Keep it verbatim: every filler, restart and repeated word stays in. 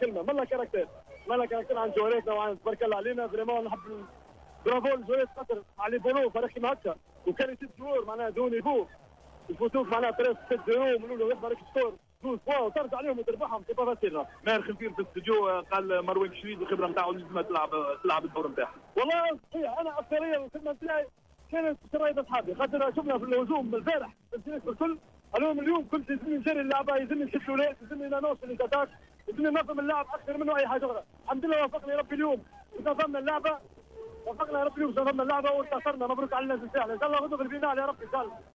كلمه مالها كاركتير مالها كاركتير عن جواراتنا وعن تبارك الله علينا فريمون نحب برافو للجوارات خاطر على بونو فريق كيما هكا وكان ست جوار معناها دوني فو الفوتوك معناها ثلاث ست زيرو من الاول يخبرك السكور اثنين بوا وترجع عليهم وتربحهم سي با فاسيل. ماهر خنفير في الاستوديو قال مروان كشريد الخبره نتاعو لازم تلعب تلعب الدور نتاعها. والله صحيح انا اكثريه الخدمه نتاعي كانت شرايط اصحابي خاطر شفنا في الهجوم البارح الكل اليوم اليوم كنت يلزمني نجري اللعبه يلزمني نشد الاولاد يلزمني نانوس في الاتاك يلزمني ننظم اللعب اكثر منه اي حاجه اخرى. الحمد لله وفقني ربي اليوم نظمنا اللعبه وفقنا ربي اليوم نظمنا اللعبه وانتصرنا. مبروك على الناس الساحل ان شاء الله غدوه في الفينال يا رب ان شاء الله.